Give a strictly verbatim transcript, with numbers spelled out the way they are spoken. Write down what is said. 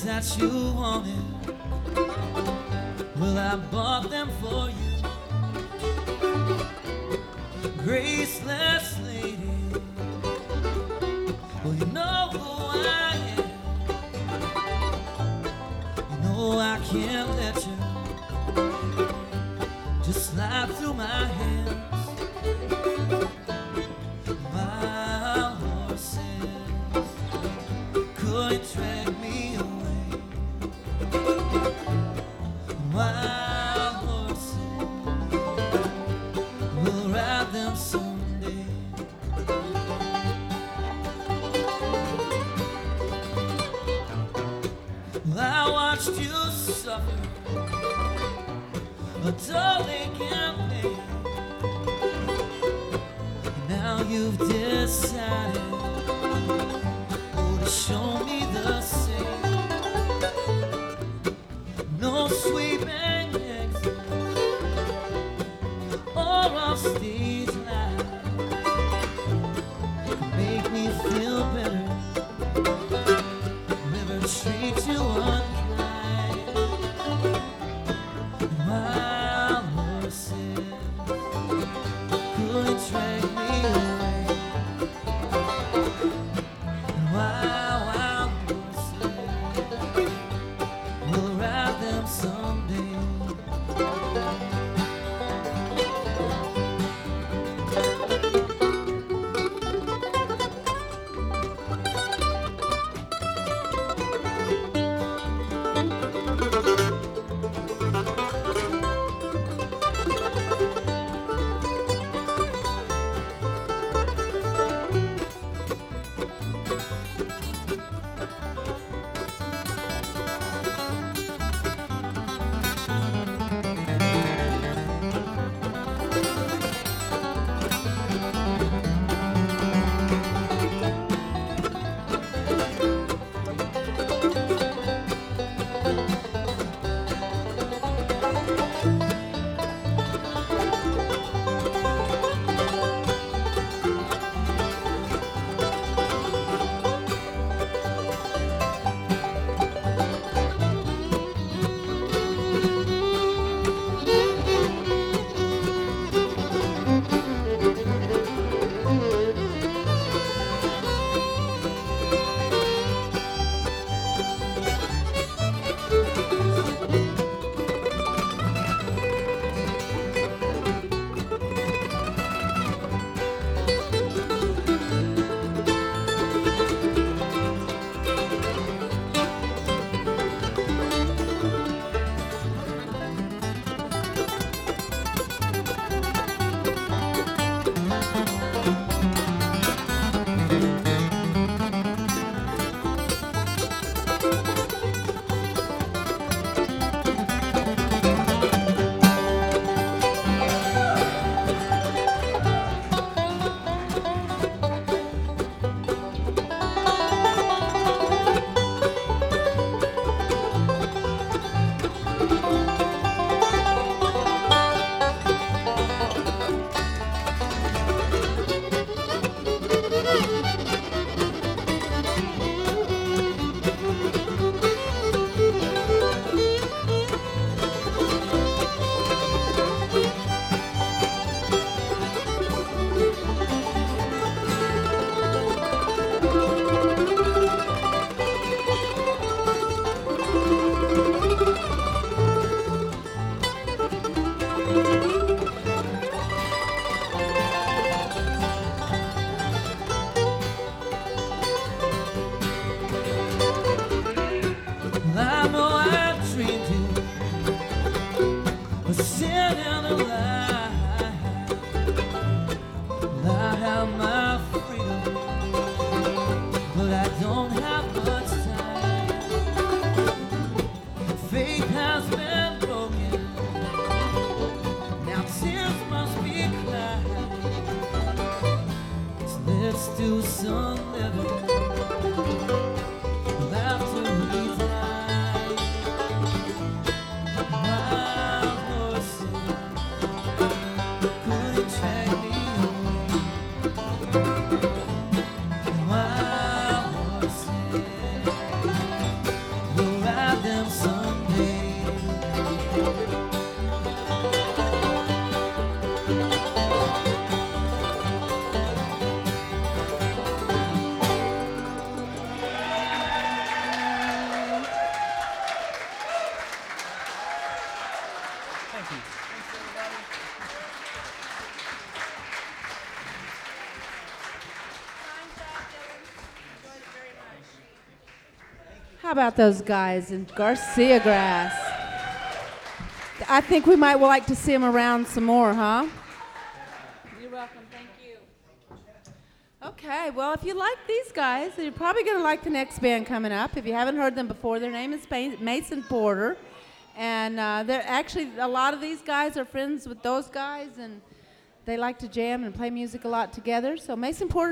things that you wanted, well, I bought them for you. Graceless lady, well, you know who I am. You know I can't let you just slide through my hands. Wild horses couldn't drag me away. Wild horses, we'll ride them someday. Well, I watched you suffer until they can't pay. Now you've decided, oh, to show me the same. No sweeping exit or off stage life can make me feel better. Never treat you unkind. Wild horses couldn't drag me away. Wow, wow. How about those guys in Garcia Grass? I think we might like to see them around some more, huh? You're welcome. Thank you. Okay, well, if you like these guys, you're probably going to like the next band coming up. If you haven't heard them before, their name is Mason Porter. And uh, they're actually, a lot of these guys are friends with those guys, and they like to jam and play music a lot together. So Mason Porter